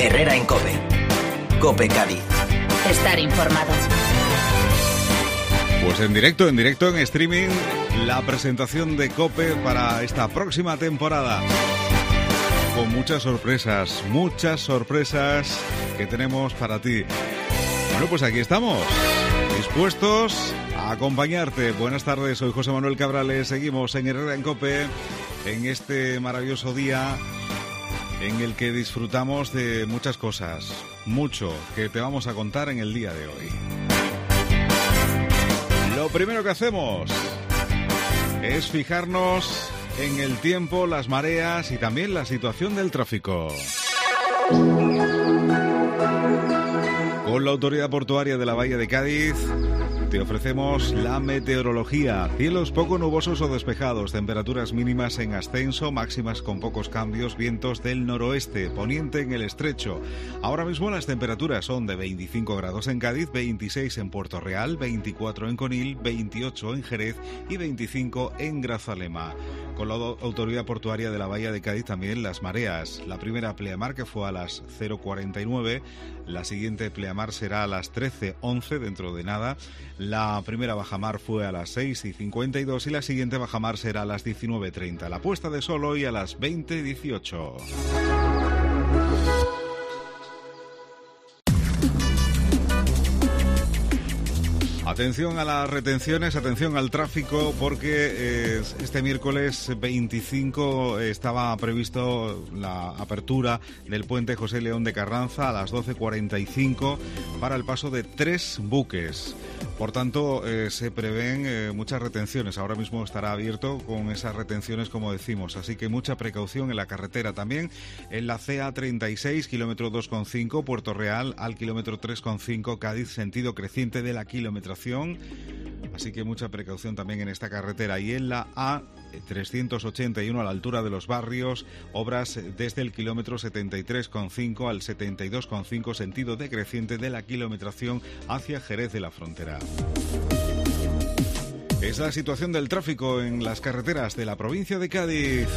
Herrera en COPE. COPE Cádiz. Estar informado. Pues en directo, en streaming, la presentación de COPE para esta próxima temporada. Con muchas sorpresas que tenemos para ti. Bueno, pues aquí estamos, dispuestos a acompañarte. Buenas tardes, soy José Manuel Cabrales. Seguimos en Herrera en COPE, en este maravilloso día en el que disfrutamos de muchas cosas, mucho que te vamos a contar en el día de hoy. Lo primero que hacemos es fijarnos en el tiempo, las mareas y también la situación del tráfico. Con la Autoridad Portuaria de la Bahía de Cádiz te ofrecemos la meteorología. Cielos poco nubosos o despejados, temperaturas mínimas en ascenso, máximas con pocos cambios, vientos del noroeste, poniente en el estrecho. Ahora mismo las temperaturas son de 25 grados en Cádiz, 26 en Puerto Real, 24 en Conil, 28 en Jerez y 25 en Grazalema. Con la Autoridad Portuaria de la Bahía de Cádiz también las mareas. La primera pleamar, que fue a las 0:49, la siguiente pleamar será a las 13:11, dentro de nada. La primera bajamar fue a las 6:52 y la siguiente bajamar será a las 19:30. La puesta de sol hoy a las 20:18. Atención a las retenciones, atención al tráfico, porque este miércoles 25 estaba previsto la apertura del puente José León de Carranza a las 12:45 para el paso de 3 buques. Por tanto, se prevén muchas retenciones. Ahora mismo estará abierto con esas retenciones, como decimos. Así que mucha precaución en la carretera también. En la CA36, kilómetro 2,5, Puerto Real, al kilómetro 3,5, Cádiz, sentido creciente de la kilometración. Así que mucha precaución también en esta carretera. Y en la A381, a la altura de los barrios, obras desde el kilómetro 73,5 al 72,5, sentido decreciente de la kilometración hacia Jerez de la Frontera. Es la situación del tráfico en las carreteras de la provincia de Cádiz.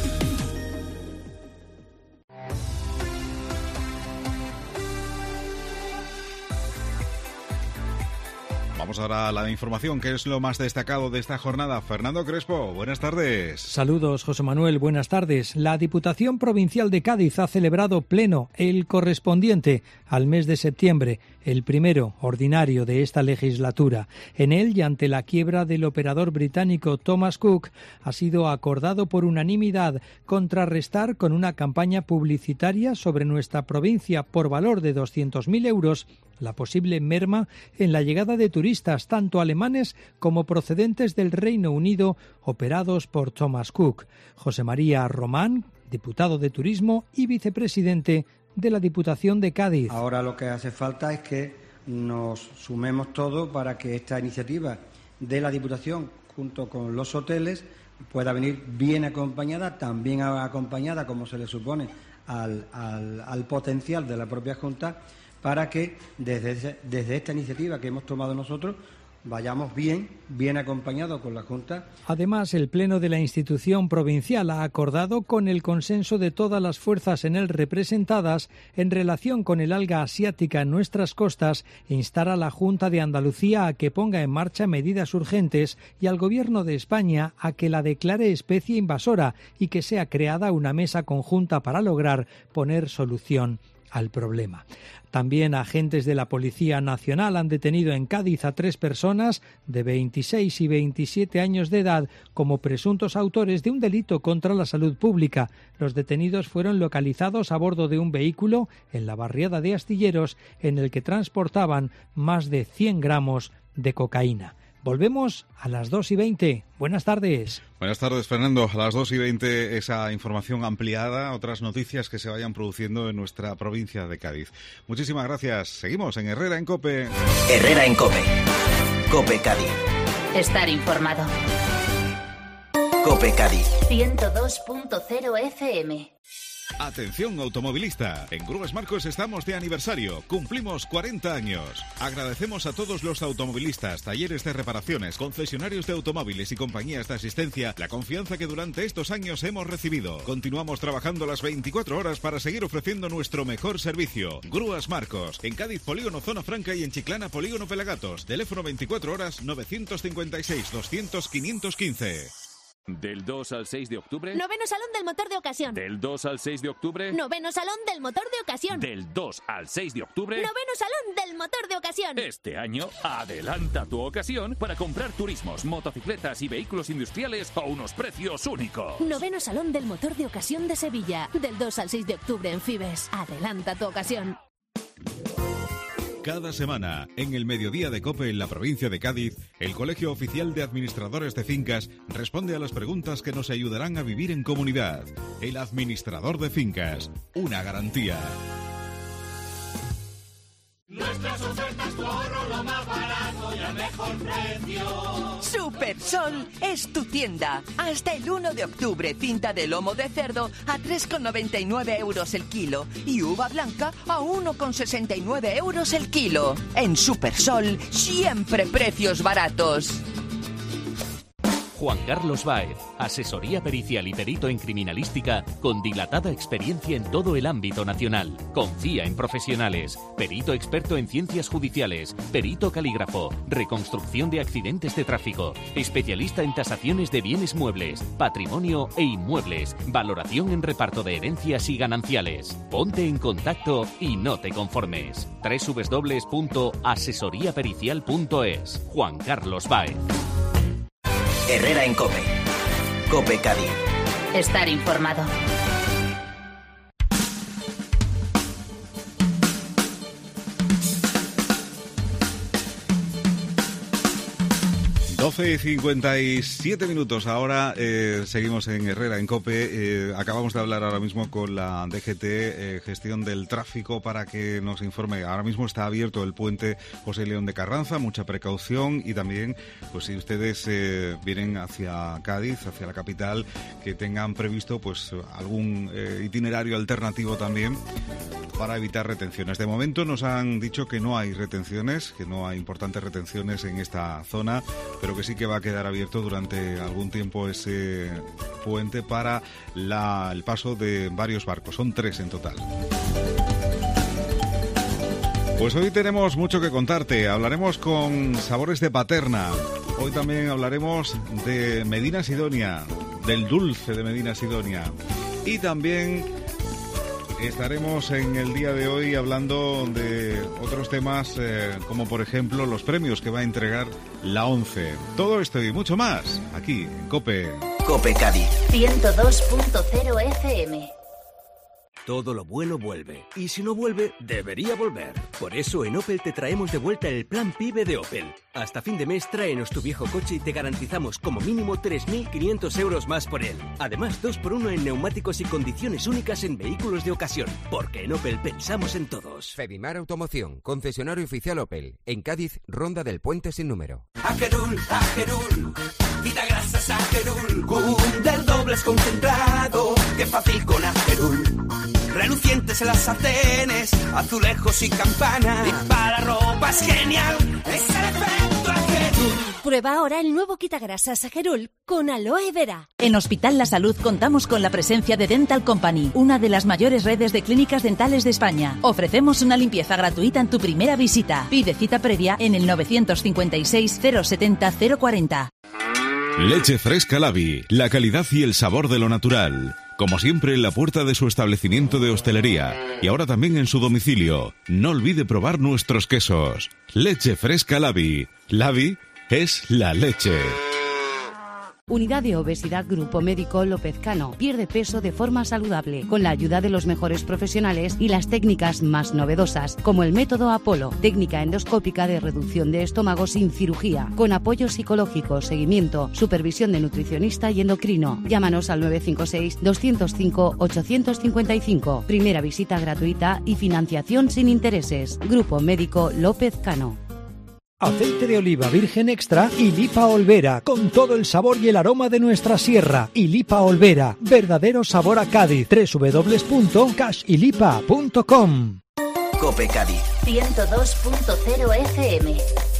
Vamos ahora a la información, que es lo más destacado de esta jornada. Fernando Crespo, buenas tardes. Saludos, José Manuel, buenas tardes. La Diputación Provincial de Cádiz ha celebrado pleno, el correspondiente al mes de septiembre, el primero ordinario de esta legislatura. En él, y ante la quiebra del operador británico Thomas Cook, ha sido acordado por unanimidad contrarrestar con una campaña publicitaria sobre nuestra provincia por valor de 200.000 euros la posible merma en la llegada de turistas, tanto alemanes como procedentes del Reino Unido, operados por Thomas Cook. José María Román, diputado de Turismo y vicepresidente de la Diputación de Cádiz. Ahora lo que hace falta es que nos sumemos todos para que esta iniciativa de la Diputación, junto con los hoteles, pueda venir bien acompañada, también acompañada, como se le supone, al potencial de la propia Junta, para que desde esta iniciativa que hemos tomado nosotros vayamos bien acompañados con la Junta. Además, el Pleno de la institución provincial ha acordado, con el consenso de todas las fuerzas en él representadas, en relación con el alga asiática en nuestras costas, instar a la Junta de Andalucía a que ponga en marcha medidas urgentes y al Gobierno de España a que la declare especie invasora y que sea creada una mesa conjunta para lograr poner solución al problema. También agentes de la Policía Nacional han detenido en Cádiz a 3 personas de 26 y 27 años de edad como presuntos autores de un delito contra la salud pública. Los detenidos fueron localizados a bordo de un vehículo en la barriada de Astilleros, en el que transportaban más de 100 gramos de cocaína. Volvemos a las 2:20. Buenas tardes. Buenas tardes, Fernando. A las 2:20 esa información ampliada, otras noticias que se vayan produciendo en nuestra provincia de Cádiz. Muchísimas gracias. Seguimos en Herrera en COPE. Herrera en COPE. COPE Cádiz. Estar informado. COPE Cádiz. 102.0 FM. Atención automovilista, en Grúas Marcos estamos de aniversario, cumplimos 40 años. Agradecemos a todos los automovilistas, talleres de reparaciones, concesionarios de automóviles y compañías de asistencia la confianza que durante estos años hemos recibido. Continuamos trabajando las 24 horas para seguir ofreciendo nuestro mejor servicio. Grúas Marcos, en Cádiz Polígono Zona Franca y en Chiclana Polígono Pelagatos. Teléfono 24 horas 956 200 515. Del 2 al 6 de octubre... Noveno Salón del Motor de Ocasión. Del 2 al 6 de octubre... Noveno Salón del Motor de Ocasión. Del 2 al 6 de octubre... Noveno Salón del Motor de Ocasión. Este año, adelanta tu ocasión para comprar turismos, motocicletas y vehículos industriales a unos precios únicos. Noveno Salón del Motor de Ocasión de Sevilla. Del 2 al 6 de octubre en Fibes. Adelanta tu ocasión. Cada semana, en el mediodía de COPE en la provincia de Cádiz, el Colegio Oficial de Administradores de Fincas responde a las preguntas que nos ayudarán a vivir en comunidad. El administrador de fincas, una garantía. Nuestras ofertas, tu ahorro, lo más barato y al mejor precio. Supersol es tu tienda. Hasta el 1 de octubre, cinta de lomo de cerdo a 3,99 euros el kilo y uva blanca a 1,69 euros el kilo. En Supersol, siempre precios baratos. Juan Carlos Báez, asesoría pericial y perito en criminalística con dilatada experiencia en todo el ámbito nacional. Confía en profesionales. Perito experto en ciencias judiciales, perito calígrafo, reconstrucción de accidentes de tráfico, especialista en tasaciones de bienes muebles, patrimonio e inmuebles, valoración en reparto de herencias y gananciales. Ponte en contacto y no te conformes. www.asesoriapericial.es. Juan Carlos Báez. Herrera en COPE. COPE Cádiz. Estar informado. Doce y 57 minutos. Ahora seguimos en Herrera en COPE. Acabamos de hablar ahora mismo con la DGT, gestión del tráfico, para que nos informe. Ahora mismo está abierto el puente José León de Carranza, mucha precaución, y también, pues si ustedes vienen hacia Cádiz, hacia la capital, que tengan previsto pues algún itinerario alternativo también para evitar retenciones. De momento nos han dicho que no hay retenciones, que no hay importantes retenciones en esta zona, pero que sí que va a quedar abierto durante algún tiempo ese puente para el paso de varios barcos. Son 3 en total. Pues hoy tenemos mucho que contarte. Hablaremos con Sabores de Paterna. Hoy también hablaremos de Medina Sidonia, del dulce de Medina Sidonia. Y también estaremos en el día de hoy hablando de otros temas, como por ejemplo los premios que va a entregar la ONCE. Todo esto y mucho más aquí en COPE. COPE Cádiz 102.0 FM. Todo lo bueno vuelve. Y si no vuelve, debería volver. Por eso en Opel te traemos de vuelta el Plan PIBE de Opel. Hasta fin de mes tráenos tu viejo coche y te garantizamos como mínimo 3.500 euros más por él. Además, 2x1 en neumáticos y condiciones únicas en vehículos de ocasión. Porque en Opel pensamos en todos. Fedimar Automoción, concesionario oficial Opel. En Cádiz, Ronda del Puente sin número. Agerul, quita grasas Agerul. Del doble es concentrado, qué fácil con Agerul. Relucientes en las sartenes, azulejos y campanas. Y para ropa es genial, es el efecto Agerul. Prueba ahora el nuevo quitagrasas Agerul con aloe vera. En Hospital La Salud contamos con la presencia de Dental Company, una de las mayores redes de clínicas dentales de España. Ofrecemos una limpieza gratuita en tu primera visita. Pide cita previa en el 956 070 040. Leche Fresca Lavi, la calidad y el sabor de lo natural. Como siempre, en la puerta de su establecimiento de hostelería y ahora también en su domicilio. No olvide probar nuestros quesos. Leche Fresca Lavi. Lavi es la leche. Unidad de Obesidad Grupo Médico López Cano. Pierde peso de forma saludable, con la ayuda de los mejores profesionales y las técnicas más novedosas, como el método Apolo, técnica endoscópica de reducción de estómago sin cirugía, con apoyo psicológico, seguimiento, supervisión de nutricionista y endocrino. Llámanos al 956-205-855. Primera visita gratuita y financiación sin intereses. Grupo Médico López Cano. Aceite de oliva virgen extra y Lipa Olvera, con todo el sabor y el aroma de nuestra sierra. Y Lipa Olvera, verdadero sabor a Cádiz. www.cashilipa.com. COPE Cádiz 102.0 FM.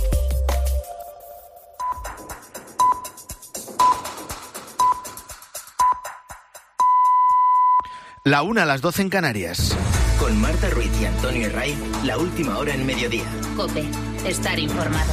La 1 a las 12 en Canarias. Con Marta Ruiz y Antonio Herray, la última hora en mediodía. COPE, estar informado.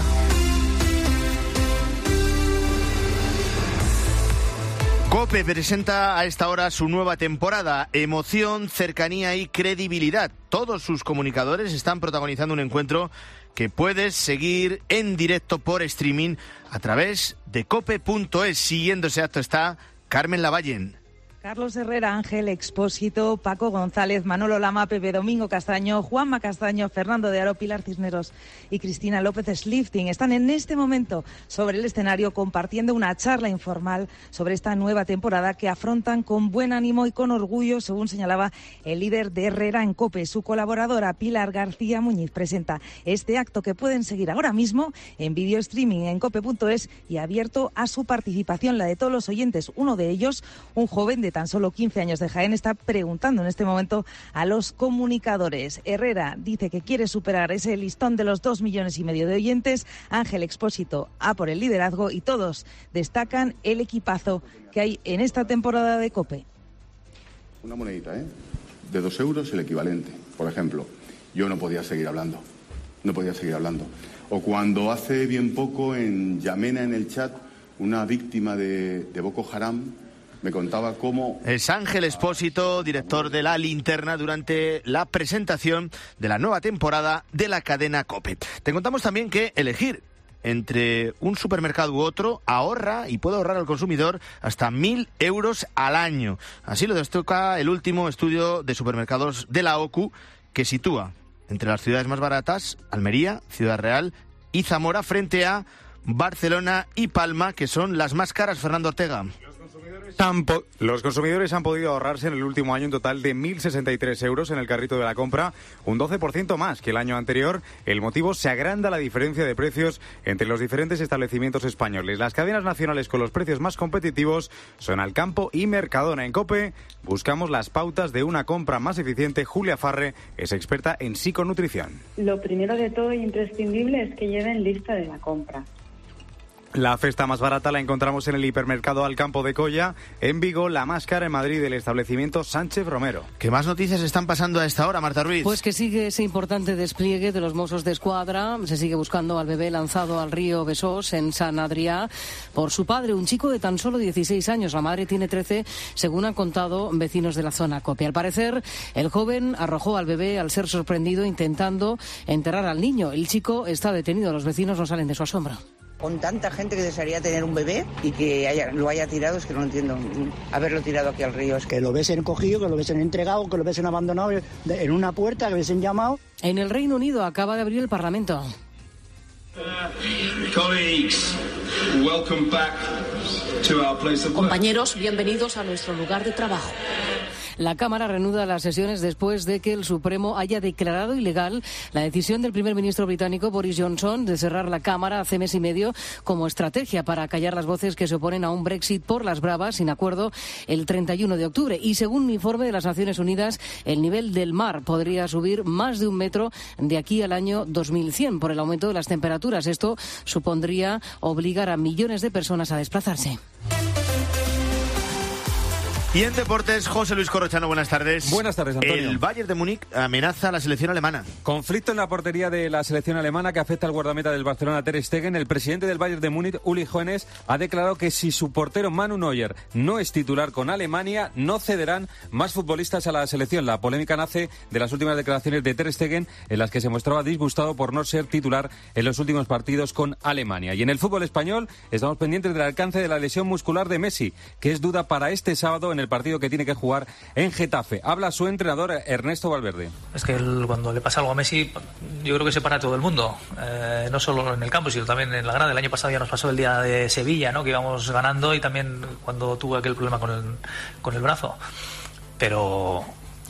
COPE presenta a esta hora su nueva temporada. Emoción, cercanía y credibilidad. Todos sus comunicadores están protagonizando un encuentro que puedes seguir en directo por streaming a través de cope.es. Siguiendo ese acto está Carmen Lavallen. Carlos Herrera, Ángel Expósito, Paco González, Manolo Lama, Pepe Domingo Castaño, Juanma Castaño, Fernando de Aro, Pilar Cisneros y Cristina López Slifting están en este momento sobre el escenario compartiendo una charla informal sobre esta nueva temporada que afrontan con buen ánimo y con orgullo, según señalaba el líder de Herrera en COPE. Su colaboradora Pilar García Muñiz presenta este acto que pueden seguir ahora mismo en video streaming en cope.es y abierto a su participación, la de todos los oyentes. Uno de ellos, un joven de tan solo 15 años de Jaén, está preguntando en este momento a los comunicadores. Herrera dice que quiere superar ese listón de los 2,5 millones de oyentes. Ángel Expósito a por el liderazgo y todos destacan el equipazo que hay en esta temporada de COPE. Una monedita, de 2 euros el equivalente. Por ejemplo, yo no podía seguir hablando. O cuando hace bien poco en Yamena, en el chat, una víctima de Boko Haram me contaba cómo... Es Ángel Expósito, director de La Linterna, durante la presentación de la nueva temporada de la cadena COPE. Te contamos también que elegir entre un supermercado u otro ahorra y puede ahorrar al consumidor hasta 1.000 euros al año. Así lo destaca el último estudio de supermercados de la OCU, que sitúa entre las ciudades más baratas Almería, Ciudad Real y Zamora, frente a Barcelona y Palma, que son las más caras. Fernando Ortega. Los consumidores han podido ahorrarse en el último año un total de 1.063 euros en el carrito de la compra, un 12% más que el año anterior. El motivo: se agranda la diferencia de precios entre los diferentes establecimientos españoles. Las cadenas nacionales con los precios más competitivos son Alcampo y Mercadona. En COPE buscamos las pautas de una compra más eficiente. Julia Farre es experta en psiconutrición. Lo primero de todo y imprescindible es que lleven lista de la compra. La cesta más barata la encontramos en el hipermercado Alcampo de Colla. En Vigo, la más cara en Madrid, del establecimiento Sánchez Romero. ¿Qué más noticias están pasando a esta hora, Marta Ruiz? Pues que sigue ese importante despliegue de los Mossos de Escuadra. Se sigue buscando al bebé lanzado al río Besós, en Sant Adrià, por su padre, un chico de tan solo 16 años. La madre tiene 13, según han contado vecinos de la zona COPE. Al parecer, el joven arrojó al bebé al ser sorprendido intentando enterrar al niño. El chico está detenido. Los vecinos no salen de su asombro. Con tanta gente que desearía tener un bebé y que lo haya tirado, es que no entiendo haberlo tirado aquí al río. Es que lo hubiesen cogido, que lo hubiesen entregado, que lo hubiesen abandonado en una puerta, que hubiesen llamado. En el Reino Unido acaba de abrir el Parlamento. Compañeros, bienvenidos a nuestro lugar de trabajo. La Cámara reanuda las sesiones después de que el Supremo haya declarado ilegal la decisión del primer ministro británico Boris Johnson de cerrar la Cámara hace mes y medio como estrategia para callar las voces que se oponen a un Brexit por las bravas, sin acuerdo, el 31 de octubre. Y según un informe de las Naciones Unidas, el nivel del mar podría subir más de 1 metro de aquí al año 2100 por el aumento de las temperaturas. Esto supondría obligar a millones de personas a desplazarse. Y en deportes, José Luis Corrochano, buenas tardes. Buenas tardes, Antonio. El Bayern de Múnich amenaza a la selección alemana. Conflicto en la portería de la selección alemana que afecta al guardameta del Barcelona, Ter Stegen. El presidente del Bayern de Múnich, Uli Hoeneß, ha declarado que si su portero Manu Neuer no es titular con Alemania, no cederán más futbolistas a la selección. La polémica nace de las últimas declaraciones de Ter Stegen, en las que se mostraba disgustado por no ser titular en los últimos partidos con Alemania. Y en el fútbol español estamos pendientes del alcance de la lesión muscular de Messi, que es duda para este sábado en el partido que tiene que jugar en Getafe. Habla su entrenador Ernesto Valverde. Es que cuando le pasa algo a Messi, yo creo que se para todo el mundo, no solo en el campo, sino también en la grada. El año pasado ya nos pasó el día de Sevilla, ¿no?, que íbamos ganando, y también cuando tuvo aquel problema con el brazo. Pero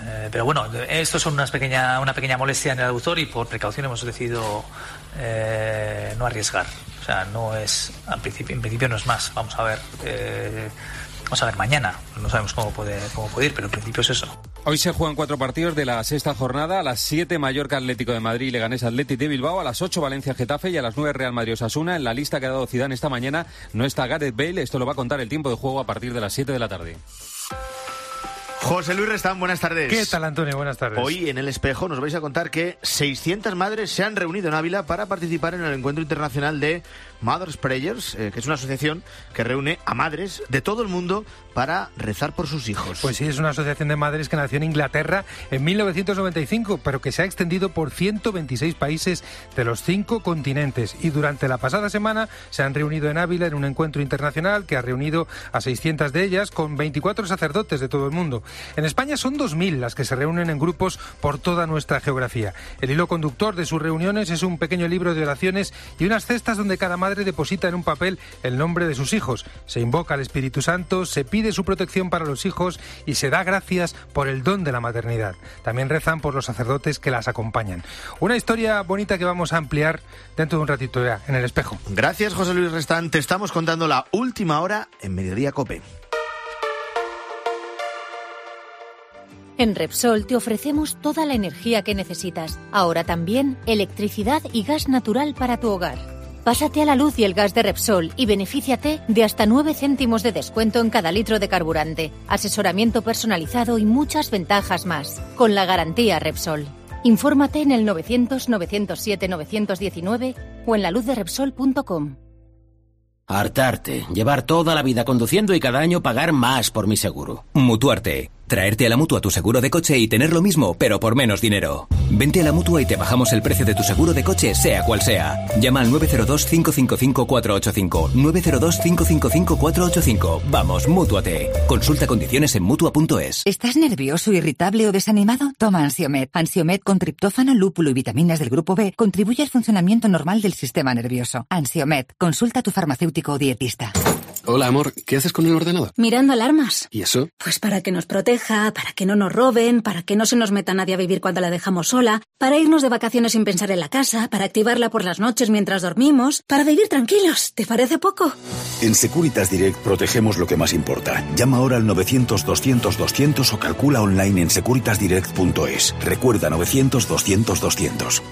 Pero bueno, esto es una pequeña molestia en el aductor y por precaución hemos decidido no arriesgar. O sea, no es, en principio no es más. Vamos a ver mañana. No sabemos cómo puede ir, pero en principio es eso. Hoy se juegan 4 partidos de la sexta jornada. A las 7 Mallorca Atlético de Madrid y Leganés Athletic de Bilbao. A las 8 Valencia Getafe y a las 9 Real Madrid Osasuna. En la lista que ha dado Zidane esta mañana no está Gareth Bale. Esto lo va a contar el tiempo de juego a partir de las 7 de la tarde. José Luis Restán, buenas tardes. ¿Qué tal, Antonio? Buenas tardes. Hoy en El Espejo nos vais a contar que 600 madres se han reunido en Ávila para participar en el encuentro internacional de Mothers Prayers, que es una asociación que reúne a madres de todo el mundo para rezar por sus hijos. Pues sí, es una asociación de madres que nació en Inglaterra en 1995, pero que se ha extendido por 126 países de los 5 continentes. Y durante la pasada semana se han reunido en Ávila en un encuentro internacional que ha reunido a 600 de ellas con 24 sacerdotes de todo el mundo. En España son 2.000 las que se reúnen en grupos por toda nuestra geografía. El hilo conductor de sus reuniones es un pequeño libro de oraciones y unas cestas donde cada madre deposita en un papel el nombre de sus hijos. Se invoca al Espíritu Santo, se pide su protección para los hijos y se da gracias por el don de la maternidad. También rezan por los sacerdotes que las acompañan. Una historia bonita que vamos a ampliar dentro de un ratito ya en El Espejo. Gracias, José Luis Restán. Te estamos contando la última hora en Mediodía COPE. En Repsol te ofrecemos toda la energía que necesitas. Ahora también electricidad y gas natural para tu hogar. Pásate a la luz y el gas de Repsol y benefíciate de hasta 9 céntimos de descuento en cada litro de carburante, asesoramiento personalizado y muchas ventajas más, con la garantía Repsol. Infórmate en el 900-907-919 o en laluzderepsol.com. Hartarte, llevar toda la vida conduciendo y cada año pagar más por mi seguro. Mutuarte. Traerte a la Mutua tu seguro de coche y tener lo mismo, pero por menos dinero. Vente a la Mutua y te bajamos el precio de tu seguro de coche, sea cual sea. Llama al 902-555-485. 902-555-485. Vamos, Mútuate. Consulta condiciones en Mutua.es. ¿Estás nervioso, irritable o desanimado? Toma Ansiomed. Ansiomed con triptófano, lúpulo y vitaminas del grupo B contribuye al funcionamiento normal del sistema nervioso. Ansiomed. Consulta a tu farmacéutico o dietista. Hola, amor. ¿Qué haces con el ordenador? Mirando alarmas. ¿Y eso? Pues para que nos proteja, para que no nos roben, para que no se nos meta nadie a vivir cuando la dejamos sola, para irnos de vacaciones sin pensar en la casa, para activarla por las noches mientras dormimos, para vivir tranquilos. ¿Te parece poco? En Securitas Direct protegemos lo que más importa. Llama ahora al 900-200-200 o calcula online en securitasdirect.es. Recuerda 900-200-200.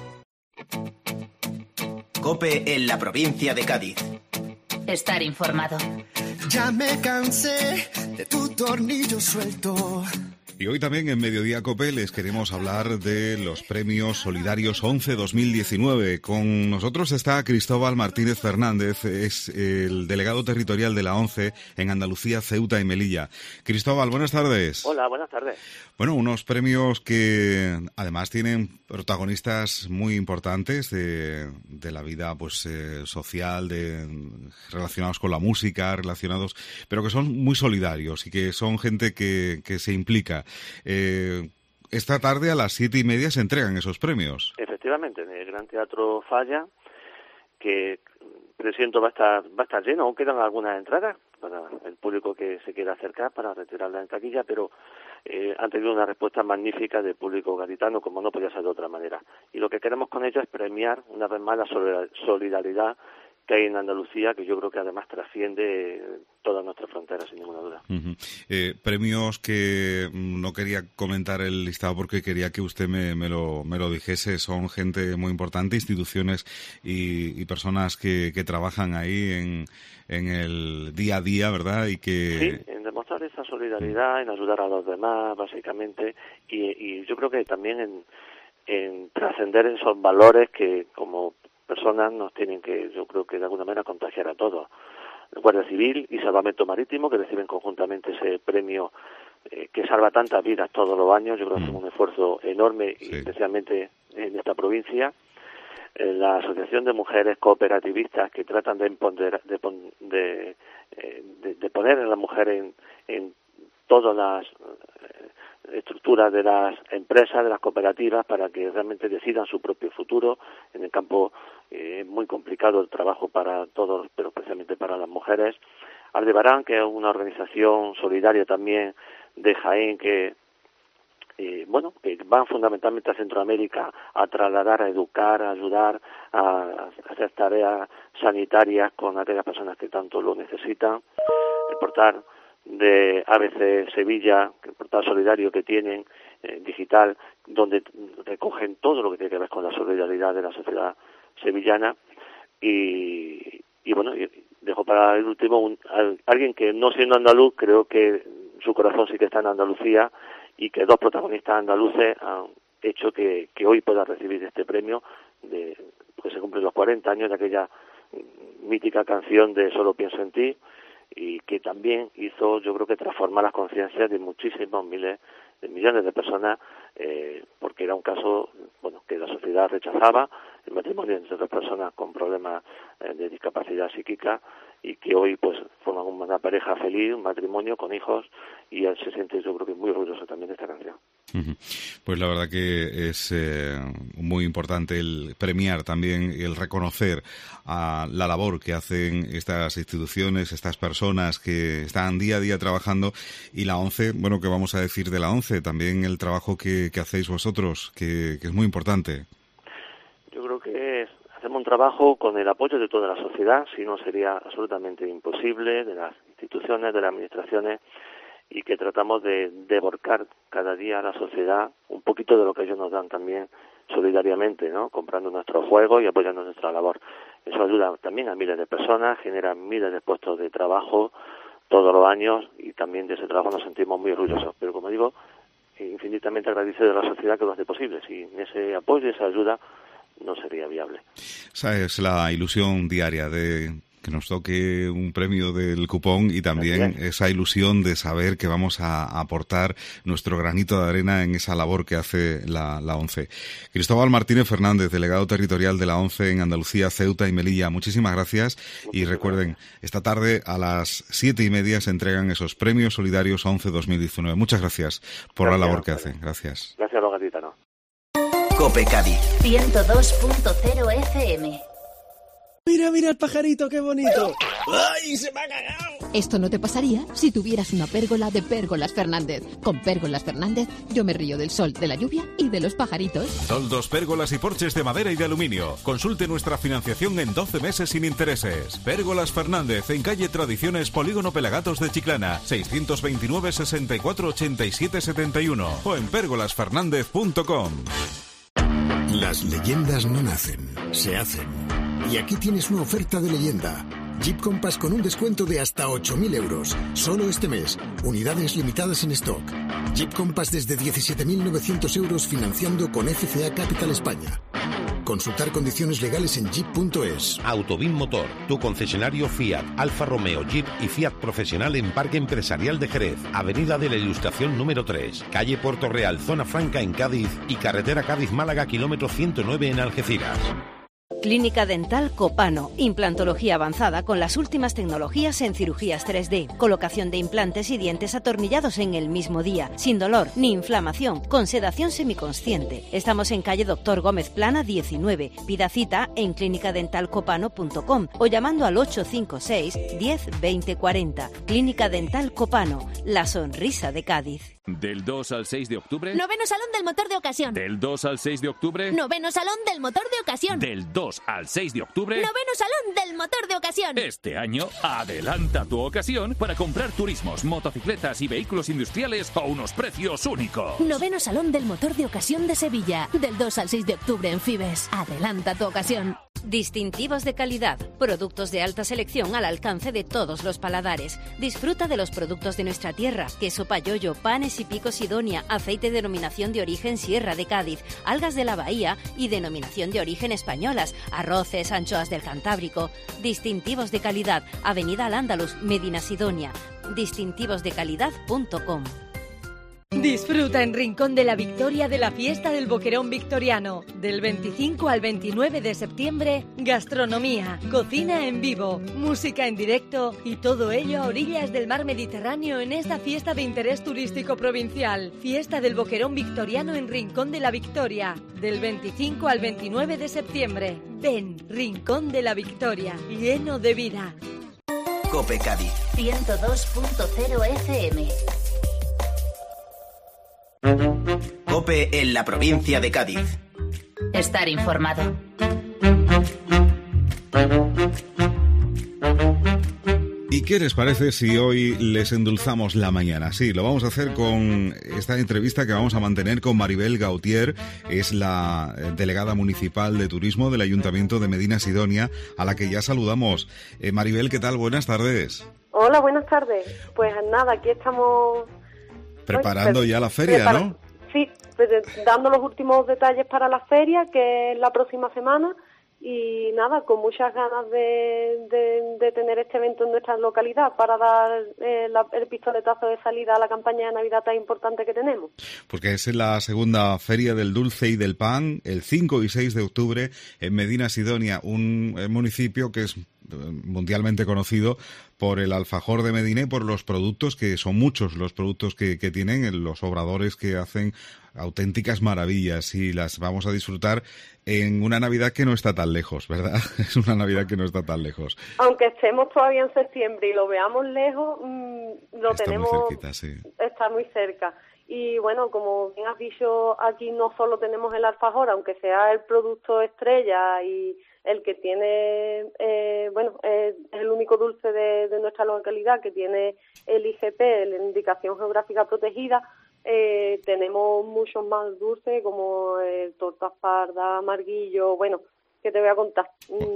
COPE en la provincia de Cádiz. Estar informado. Ya me cansé de tu tornillo suelto. Y hoy también en Mediodía COPE les queremos hablar de los premios solidarios 11 2019. Con nosotros está Cristóbal Martínez Fernández, es el delegado territorial de la ONCE en Andalucía, Ceuta y Melilla. Cristóbal, buenas tardes. Hola, buenas tardes. Bueno, unos premios que además tienen protagonistas muy importantes de la vida pues social, relacionados con la música, pero que son muy solidarios y que son gente que se implica. Esta tarde a las 7:30 se entregan esos premios. Efectivamente, en el Gran Teatro Falla, que presiento va a estar lleno, aún quedan algunas entradas para el público que se quiera acercar para retirarla en taquilla, pero han tenido una respuesta magnífica del público gaditano, como no podía ser de otra manera. Y lo que queremos con ello es premiar una vez más la solidaridad que hay en Andalucía, que yo creo que además trasciende todas nuestras fronteras, sin ninguna duda. Premios que no quería comentar el listado porque quería que usted me lo dijese. Son gente muy importante, instituciones y personas que trabajan ahí en el día a día, ¿verdad? Y que... Sí, en demostrar esa solidaridad, en ayudar a los demás, básicamente, y yo creo que también en trascender esos valores que como personas nos tienen que, yo creo que de alguna manera, contagiar a todos. Guardia Civil y Salvamento Marítimo, que reciben conjuntamente ese premio que salva tantas vidas todos los años. Yo creo que es un esfuerzo enorme, sí, especialmente en esta provincia. La Asociación de Mujeres Cooperativistas, que tratan de poner a la mujer en todas las estructuras de las empresas, de las cooperativas, para que realmente decidan su propio futuro. En el campo es muy complicado el trabajo para todos, pero especialmente para las mujeres. Aldebarán, que es una organización solidaria también de Jaén, que que van fundamentalmente a Centroamérica a trasladar, a educar, a ayudar, a hacer tareas sanitarias con aquellas personas que tanto lo necesitan. El portal de ABC Sevilla, el portal solidario que tienen, digital, donde recogen todo lo que tiene que ver con la solidaridad de la sociedad sevillana. Y dejo para el último alguien que, no siendo andaluz, creo que su corazón sí que está en Andalucía, y que 2 protagonistas andaluces han hecho que hoy pueda recibir este premio, porque se cumplen los 40 años de aquella mítica canción de Solo pienso en ti, y que también hizo, yo creo que, transformar las conciencias de muchísimos millones de personas, porque era un caso que la sociedad rechazaba, el matrimonio entre 2 personas con problemas de discapacidad psíquica, y que hoy pues forman una pareja feliz, un matrimonio con hijos, y él se siente, yo creo que, muy orgulloso también de esta canción. Pues la verdad que es muy importante el premiar también, el reconocer a la labor que hacen estas instituciones, estas personas que están día a día trabajando, y la ONCE, ¿qué vamos a decir de la ONCE? También el trabajo que hacéis vosotros, que es muy importante. Yo creo que hacemos un trabajo con el apoyo de toda la sociedad, si no sería absolutamente imposible, de las instituciones, de las administraciones, y que tratamos de volcar cada día a la sociedad un poquito de lo que ellos nos dan también solidariamente, ¿no? Comprando nuestros juegos y apoyando nuestra labor. Eso ayuda también a miles de personas, genera miles de puestos de trabajo todos los años, y también de ese trabajo nos sentimos muy orgullosos. Pero, como digo, infinitamente agradecido de la sociedad que lo hace posible. Sin ese apoyo y esa ayuda no sería viable. Esa es la ilusión diaria de que nos toque un premio del cupón, y también esa ilusión de saber que vamos a aportar nuestro granito de arena en esa labor que hace la ONCE. Cristóbal Martínez Fernández, delegado territorial de la ONCE en Andalucía, Ceuta y Melilla, muchísimas gracias. Y recuerden, esta tarde a las 7:30 se entregan esos premios solidarios ONCE 2019. Muchas gracias por la labor que hacen. Gracias. Gracias a los gaditanos. COPE Cádiz 102.0 FM. Mira el pajarito, qué bonito. ¡Ay, se me ha cagado! Esto no te pasaría si tuvieras una pérgola de Pérgolas Fernández. Con Pérgolas Fernández yo me río del sol, de la lluvia y de los pajaritos. Toldos, pérgolas y porches de madera y de aluminio. Consulte nuestra financiación en 12 meses sin intereses. Pérgolas Fernández, en calle Tradiciones, Polígono Pelagatos de Chiclana, 629 64 87 71, o en pérgolasfernández.com. Las leyendas no nacen, se hacen. Y aquí tienes una oferta de leyenda. Jeep Compass con un descuento de hasta 8.000 euros. Solo este mes. Unidades limitadas en stock. Jeep Compass desde 17.900 euros financiando con FCA Capital España. Consultar condiciones legales en jeep.es. Autobim Motor, tu concesionario Fiat, Alfa Romeo, Jeep y Fiat Profesional en Parque Empresarial de Jerez, Avenida de la Ilustración número 3, calle Puerto Real, Zona Franca en Cádiz y carretera Cádiz-Málaga, kilómetro 109 en Algeciras. Clínica Dental Copano, implantología avanzada con las últimas tecnologías en cirugías 3D, colocación de implantes y dientes atornillados en el mismo día, sin dolor ni inflamación, con sedación semiconsciente. Estamos en calle Doctor Gómez Plana 19. Pida cita en clinicadentalcopano.com o llamando al 856 10 20 40. Clínica Dental Copano, la sonrisa de Cádiz. Del 2 al 6 de octubre... Noveno Salón del Motor de Ocasión. Del 2 al 6 de octubre... Noveno Salón del Motor de Ocasión. Del 2 al 6 de octubre... Noveno Salón del Motor de Ocasión. Este año, adelanta tu ocasión para comprar turismos, motocicletas y vehículos industriales a unos precios únicos. Noveno Salón del Motor de Ocasión de Sevilla. Del 2 al 6 de octubre en Fibes. Adelanta tu ocasión. Distintivos de calidad, productos de alta selección al alcance de todos los paladares. Disfruta de los productos de nuestra tierra: queso payollo, panes y picos Sidonia, aceite de denominación de origen Sierra de Cádiz, algas de la Bahía y denominación de origen españolas, arroces, anchoas del Cantábrico. Distintivos de calidad, Avenida Al-Ándalus, Medina Sidonia. distintivosdecalidad.com. Disfruta en Rincón de la Victoria de la fiesta del Boquerón Victoriano. Del 25 al 29 de septiembre, gastronomía, cocina en vivo, música en directo y todo ello a orillas del mar Mediterráneo en esta fiesta de interés turístico provincial. Fiesta del Boquerón Victoriano en Rincón de la Victoria. Del 25 al 29 de septiembre. Ven, Rincón de la Victoria, lleno de vida. COPE Cádiz 102.0 FM. COPE en la provincia de Cádiz. Estar informado. ¿Y qué les parece si hoy les endulzamos la mañana? Sí, lo vamos a hacer con esta entrevista que vamos a mantener con Maribel Gautier, es la delegada municipal de turismo del Ayuntamiento de Medina Sidonia, a la que ya saludamos. Maribel, ¿qué tal? Buenas tardes. Hola, buenas tardes. Pues nada, aquí estamos... Preparando ya la feria, ¿no? Sí, dando los últimos detalles para la feria, que es la próxima semana. Y nada, con muchas ganas de tener este evento en nuestra localidad para dar el pistoletazo de salida a la campaña de Navidad tan importante que tenemos. Porque es la segunda Feria del Dulce y del Pan, el 5 y 6 de octubre en Medina Sidonia, un municipio que es mundialmente conocido por el alfajor de Medina y por los productos, que son muchos los productos que tienen, los obradores que hacen auténticas maravillas, y las vamos a disfrutar en una Navidad que no está tan lejos, ¿verdad? Es una Navidad que no está tan lejos. Aunque estemos todavía en septiembre y lo veamos lejos, lo está tenemos muy cerquita, sí. Está muy cerca. Y bueno, como bien has dicho, aquí no solo tenemos el alfajor, aunque sea el producto estrella y el que tiene, es el único dulce de nuestra localidad que tiene el IGP, la Indicación Geográfica Protegida. Tenemos muchos más dulces como tortas pardas, marguillo, bueno, ¿qué te voy a contar?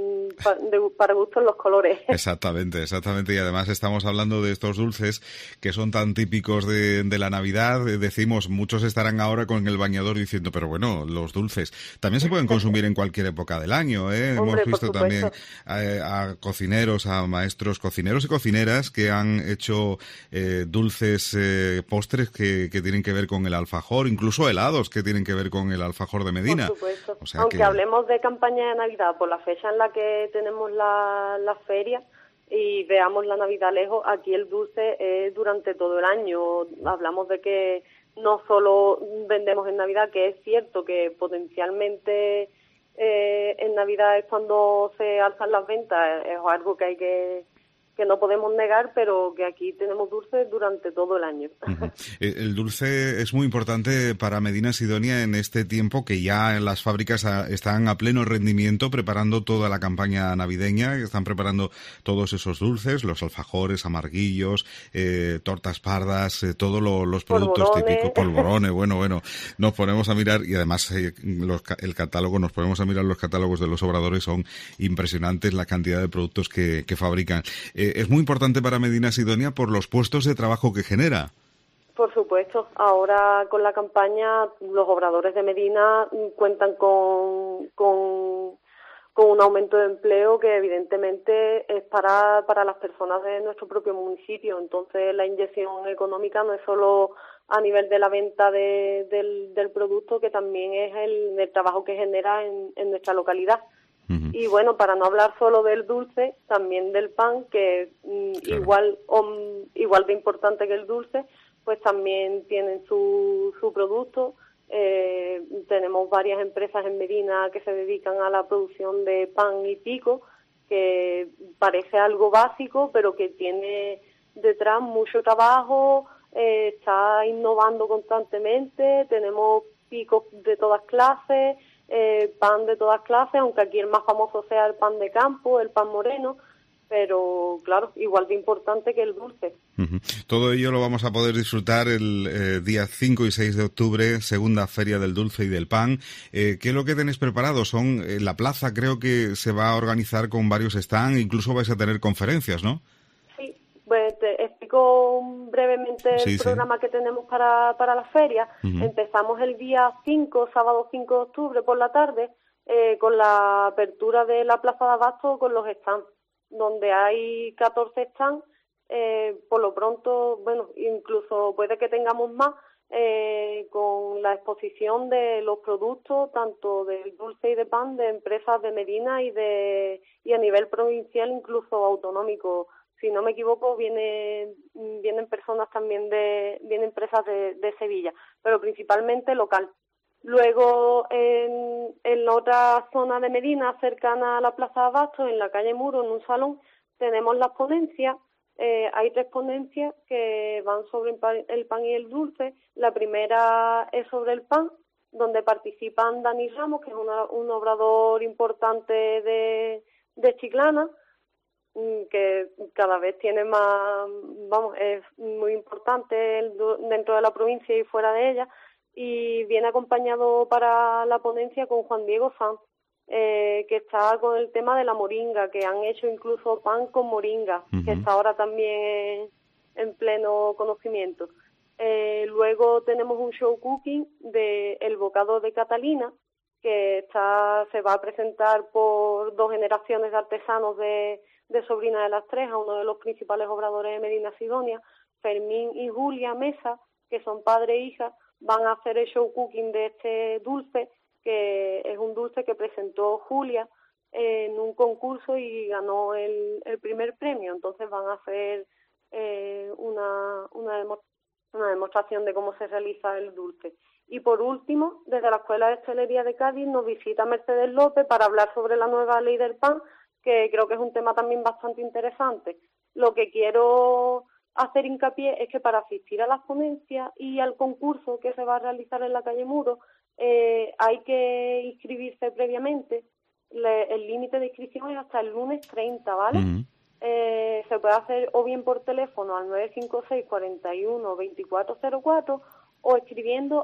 Para gustos los colores. Exactamente. Y además estamos hablando de estos dulces que son tan típicos de la Navidad. Decimos, muchos estarán ahora con el bañador diciendo, pero bueno, los dulces también se pueden consumir en cualquier época del año, ¿eh? Hombre, hemos visto también a cocineros, a maestros cocineros y cocineras que han hecho dulces, postres que tienen que ver con el alfajor, incluso helados que tienen que ver con el alfajor de Medina. Por supuesto. O sea aunque hablemos de campaña de Navidad, por la fecha en la que tenemos la feria y veamos la Navidad lejos, aquí el dulce es durante todo el año. Hablamos de que no solo vendemos en Navidad, que es cierto que potencialmente en Navidad es cuando se alzan las ventas, es algo que no podemos negar, pero que aquí tenemos dulces durante todo el año. Uh-huh. El dulce es muy importante para Medina Sidonia en este tiempo que ya en las fábricas están a pleno rendimiento preparando toda la campaña navideña, están preparando todos esos dulces, los alfajores, amarguillos, tortas pardas, todos los productos polvorones. típicos, polvorones, bueno, nos ponemos a mirar, y además el catálogo, nos ponemos a mirar los catálogos de los obradores, son impresionantes la cantidad de productos que fabrican. Es muy importante para Medina Sidonia por los puestos de trabajo que genera. Por supuesto. Ahora con la campaña los obradores de Medina cuentan con un aumento de empleo que evidentemente es para las personas de nuestro propio municipio. Entonces la inyección económica no es solo a nivel de la venta del producto, que también es el trabajo que genera en nuestra localidad. Uh-huh. Y bueno, para no hablar solo del dulce, también del pan, que claro, igual de importante que el dulce, pues también tienen su producto. Tenemos varias empresas en Medina que se dedican a la producción de pan y pico, que parece algo básico, pero que tiene detrás mucho trabajo, está innovando constantemente. Tenemos picos de todas clases, pan de todas clases, aunque aquí el más famoso sea el pan de campo, el pan moreno, pero claro, igual de importante que el dulce. Uh-huh. Todo ello lo vamos a poder disfrutar el día 5 y 6 de octubre, segunda Feria del Dulce y del Pan. ¿Qué es lo que tenéis preparado? La plaza creo que se va a organizar con varios stands, incluso vais a tener conferencias, ¿no? Sí, pues te explico brevemente el programa que tenemos para la feria. Uh-huh. Empezamos el día 5, sábado 5 de octubre por la tarde, con la apertura de la Plaza de Abasto con los stands, donde hay 14 stands. Por lo pronto, bueno, incluso puede que tengamos más, con la exposición de los productos, tanto del dulce y de pan, de empresas de Medina y a nivel provincial, incluso autonómico. Si no me equivoco, vienen personas también vienen empresas de Sevilla, pero principalmente local. Luego, en la otra zona de Medina, cercana a la Plaza de Abasto, en la calle Muro, en un salón, tenemos las ponencias, hay 3 ponencias que van sobre el pan y el dulce. La primera es sobre el pan, donde participan Dani Ramos, que es un obrador importante de Chiclana, que cada vez tiene más, es muy importante dentro de la provincia y fuera de ella, y viene acompañado para la ponencia con Juan Diego Sanz, que está con el tema de la moringa, que han hecho incluso pan con moringa, que está ahora también en pleno conocimiento. Luego tenemos un show cooking de El Bocado de Catalina, que se va a presentar por 2 generaciones de artesanos de Sobrina de las Tres, a uno de los principales obradores de Medina Sidonia, Fermín y Julia Mesa, que son padre e hija, van a hacer el show cooking de este dulce, que es un dulce que presentó Julia en un concurso y ganó el primer premio. Entonces van a hacer una demostración de cómo se realiza el dulce. Y por último, desde la Escuela de Hostelería de Cádiz nos visita Mercedes López para hablar sobre la nueva ley del pan, que creo que es un tema también bastante interesante. Lo que quiero hacer hincapié es que para asistir a las ponencias y al concurso que se va a realizar en la calle Muro, hay que inscribirse previamente. El límite de inscripción es hasta el lunes 30, ¿vale? Se puede hacer o bien por teléfono al 956 41 2404 o escribiendo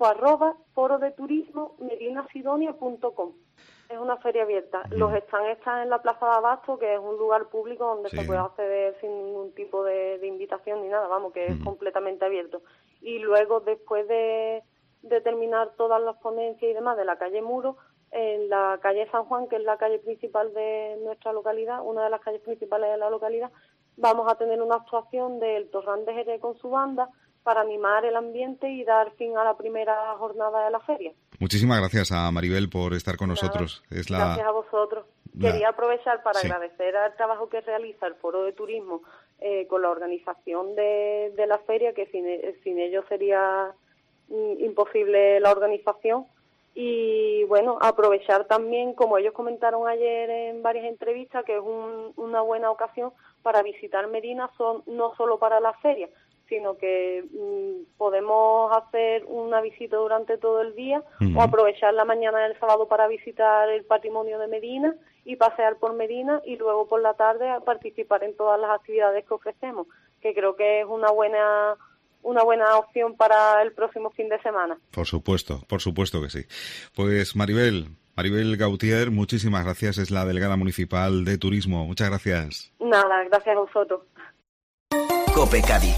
info@forodeturismomedinasidonia.com. Es una feria abierta. Los stands están en la Plaza de Abasto, que es un lugar público donde se puede acceder sin ningún tipo de invitación ni nada, que es completamente abierto. Y luego, después de terminar todas las ponencias y demás de la calle Muro, en la calle San Juan, que es la calle principal de nuestra localidad, una de las calles principales de la localidad, vamos a tener una actuación del Torrán de Jerez con su banda para animar el ambiente y dar fin a la primera jornada de la feria. Muchísimas gracias a Maribel por estar con nosotros. Gracias a vosotros. Quería aprovechar para agradecer al trabajo que realiza el Foro de Turismo con la organización de la feria, que sin ellos sería imposible la organización. Y bueno, aprovechar también, como ellos comentaron ayer en varias entrevistas, que es una buena ocasión para visitar Medina, no solo para la feria, sino que podemos hacer una visita durante todo el día o aprovechar la mañana del sábado para visitar el patrimonio de Medina y pasear por Medina, y luego por la tarde a participar en todas las actividades que ofrecemos, que creo que es una buena opción para el próximo fin de semana. Por supuesto que sí. Pues Maribel Gautier, muchísimas gracias, es la delegada municipal de turismo. Muchas gracias. Nada, gracias a vosotros. COPE Cádiz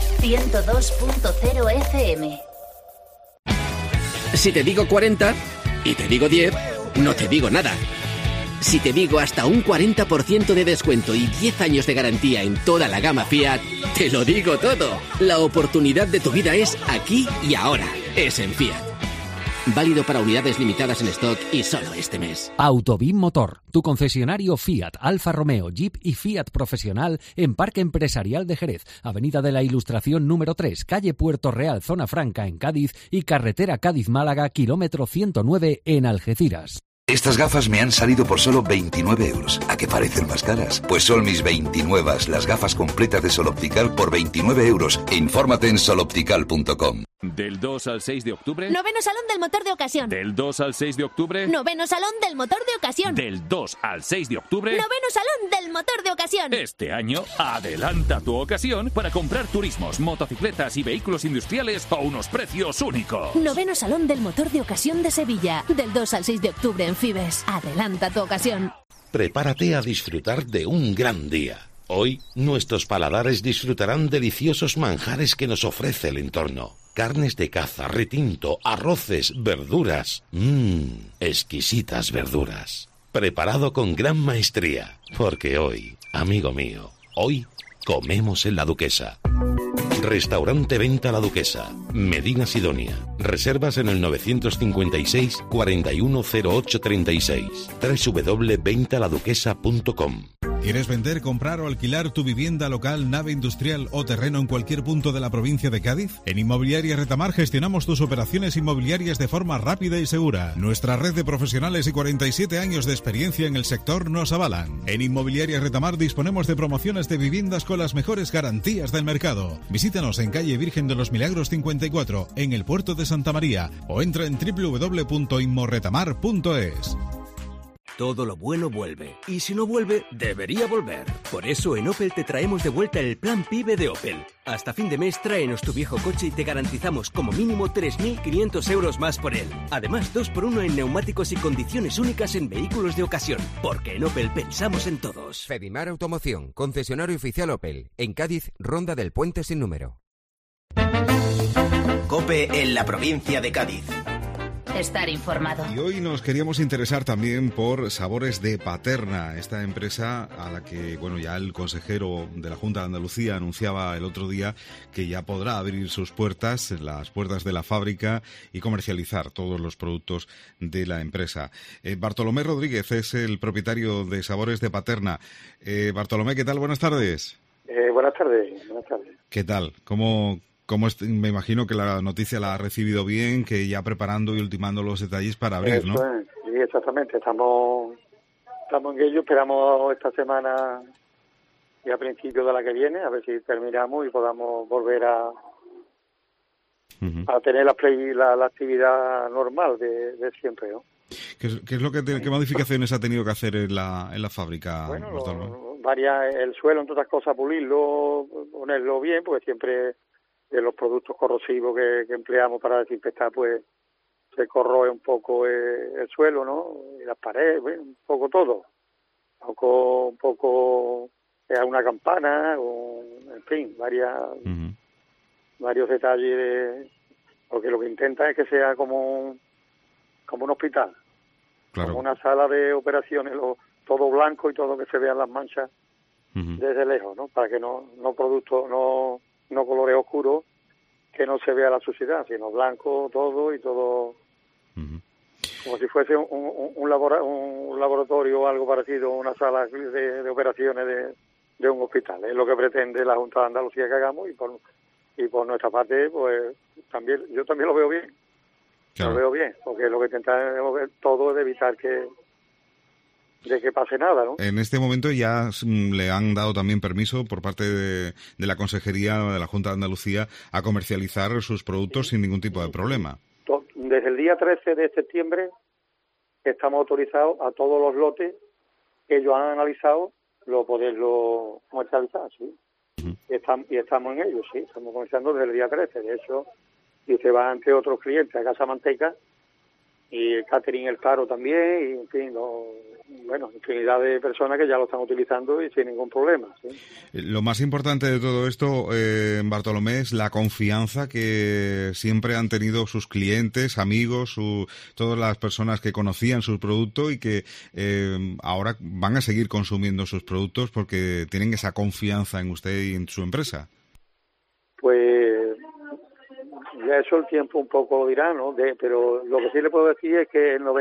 102.0 FM. Si te digo 40 y te digo 10, no te digo nada. Si te digo hasta un 40% de descuento y 10 años de garantía en toda la gama Fiat, te lo digo todo. La oportunidad de tu vida es aquí y ahora. Es en Fiat. Válido para unidades limitadas en stock y solo este mes. Autobim Motor, tu concesionario Fiat, Alfa Romeo, Jeep y Fiat Profesional en Parque Empresarial de Jerez, Avenida de la Ilustración número 3, calle Puerto Real, Zona Franca en Cádiz y carretera Cádiz-Málaga, kilómetro 109 en Algeciras. Estas gafas me han salido por solo 29 euros. ¿A qué parecen más caras? Pues son mis 29, las gafas completas de Sol Optical por 29 euros. Infórmate en soloptical.com. Del 2 al 6 de octubre... Noveno Salón del Motor de Ocasión. Del 2 al 6 de octubre... Noveno Salón del Motor de Ocasión. Del 2 al 6 de octubre... Noveno Salón del Motor de Ocasión. Este año, adelanta tu ocasión para comprar turismos, motocicletas y vehículos industriales a unos precios únicos. Noveno Salón del Motor de Ocasión de Sevilla. Del 2 al 6 de octubre en Fibes. Adelanta tu ocasión. Prepárate a disfrutar de un gran día. Hoy, nuestros paladares disfrutarán deliciosos manjares que nos ofrece el entorno. Carnes de caza, retinto, arroces, verduras. Exquisitas verduras. Preparado con gran maestría. Porque hoy, amigo mío, hoy comemos en La Duquesa. Restaurante Venta La Duquesa, Medina Sidonia. Reservas en el 956 410836. www.ventaladuquesa.com. ¿Quieres vender, comprar o alquilar tu vivienda local, nave industrial o terreno en cualquier punto de la provincia de Cádiz? En Inmobiliaria Retamar gestionamos tus operaciones inmobiliarias de forma rápida y segura. Nuestra red de profesionales y 47 años de experiencia en el sector nos avalan. En Inmobiliaria Retamar disponemos de promociones de viviendas con las mejores garantías del mercado. Visítanos en calle Virgen de los Milagros 54, en el puerto de Santa María, o entra en www.inmorretamar.es. Todo lo bueno vuelve, y si no vuelve, debería volver. Por eso en Opel te traemos de vuelta el Plan PIBE de Opel. Hasta fin de mes tráenos tu viejo coche y te garantizamos como mínimo 3.500 euros más por él. Además, 2x1 en neumáticos y condiciones únicas en vehículos de ocasión. Porque en Opel pensamos en todos. Fedimar Automoción, concesionario oficial Opel. En Cádiz, Ronda del Puente sin número. COPE en la provincia de Cádiz. Estar informado. Y hoy nos queríamos interesar también por Sabores de Paterna, esta empresa a la que, bueno, ya el consejero de la Junta de Andalucía anunciaba el otro día que ya podrá abrir sus puertas, las puertas de la fábrica, y comercializar todos los productos de la empresa. Bartolomé Rodríguez es el propietario de Sabores de Paterna. Bartolomé, ¿qué tal? Buenas tardes. Buenas tardes. Buenas tardes. ¿Qué tal? Me imagino que la noticia la ha recibido bien, que ya preparando y ultimando los detalles para abrir, ¿no? Sí, exactamente. Estamos en ello. Esperamos esta semana y a principios de la que viene, a ver si terminamos y podamos volver a tener la actividad normal de siempre, ¿no? ¿Qué modificaciones ha tenido que hacer en la fábrica? Bueno, el suelo, entre otras cosas, pulirlo, ponerlo bien, porque siempre de los productos corrosivos que empleamos para desinfectar, pues se corroe un poco el suelo, ¿no? Y las paredes, bueno, un poco todo. Un poco una campana, en fin, varios detalles, porque lo que intenta es que sea como un hospital, claro, como una sala de operaciones, todo blanco y todo que se vean las manchas desde lejos, ¿no? Para que no colores oscuros, que no se vea la suciedad, sino blanco todo y todo, como si fuese un laboratorio o algo parecido, una sala de operaciones de un hospital. Es lo que pretende la Junta de Andalucía que hagamos, y por nuestra parte, pues yo también lo veo bien. Claro. Lo veo bien, porque lo que intentamos todo es evitar que pase nada, ¿no? En este momento ya le han dado también permiso por parte de la Consejería de la Junta de Andalucía a comercializar sus productos sin ningún tipo de problema. Desde el día 13 de septiembre estamos autorizados a todos los lotes que ellos han analizado poderlo comercializar, sí. Y estamos en ello, sí. Estamos comercializando desde el día 13. De hecho, y se va ante otros clientes a Casa Manteca y el catering El Claro también, y en fin, infinidad de personas que ya lo están utilizando y sin ningún problema, ¿sí? Lo más importante de todo esto, Bartolomé, es la confianza que siempre han tenido sus clientes, amigos, todas las personas que conocían sus productos y que ahora van a seguir consumiendo sus productos porque tienen esa confianza en usted y en su empresa. Pues ya eso el tiempo un poco lo dirá, ¿no? Pero lo que sí le puedo decir es que el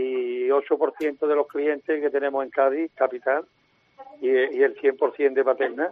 98% de los clientes que tenemos en Cádiz, capital, y el 100% de Paterna,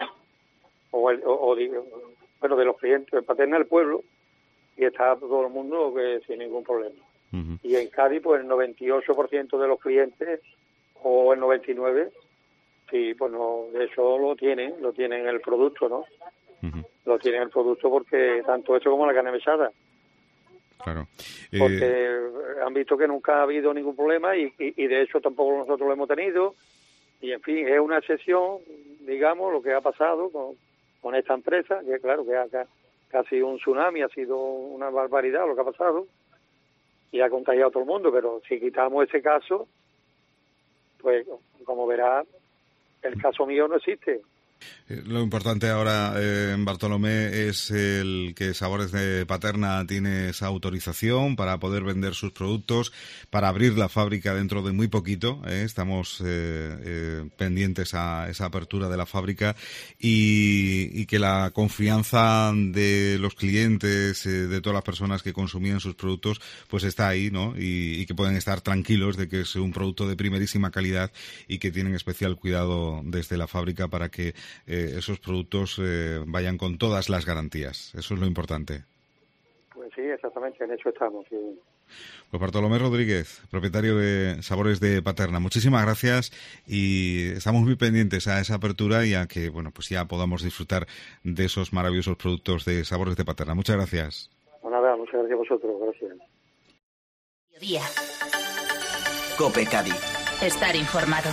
de los clientes de Paterna, el pueblo, y está todo el mundo sin ningún problema. Y en Cádiz, pues el 98% de los clientes, o el 99%, sí, pues no, de eso lo tienen el producto, ¿no? Lo tienen el producto porque tanto eso como la carne mechada. Claro. Porque han visto que nunca ha habido ningún problema y de hecho tampoco nosotros lo hemos tenido. Y en fin, es una excepción, digamos, lo que ha pasado con esta empresa, que claro, que ha sido un tsunami, ha sido una barbaridad lo que ha pasado y ha contagiado a todo el mundo. Pero si quitamos ese caso, pues como verás, el caso mío no existe. Lo importante ahora, Bartolomé, es el que Sabores de Paterna tiene esa autorización para poder vender sus productos, para abrir la fábrica dentro de muy poquito. Estamos pendientes a esa apertura de la fábrica y que la confianza de los clientes, de todas las personas que consumían sus productos, pues está ahí, ¿no? Y que pueden estar tranquilos de que es un producto de primerísima calidad y que tienen especial cuidado desde la fábrica para que esos productos vayan con todas las garantías. Eso es lo importante. Pues sí, exactamente, en eso estamos. Sí. Pues Bartolomé Rodríguez, propietario de Sabores de Paterna, muchísimas gracias y estamos muy pendientes a esa apertura y a que, bueno, pues ya podamos disfrutar de esos maravillosos productos de Sabores de Paterna. Muchas gracias. Bueno, nada, muchas gracias a vosotros, gracias. Mediodía. COPE Cádiz. Estar informado.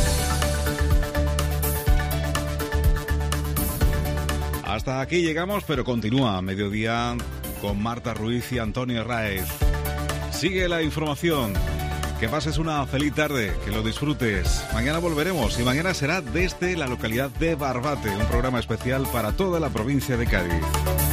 Hasta aquí llegamos, pero continúa Mediodía con Marta Ruiz y Antonio Herráez. Sigue la información. Que pases una feliz tarde, que lo disfrutes. Mañana volveremos y mañana será desde la localidad de Barbate, un programa especial para toda la provincia de Cádiz.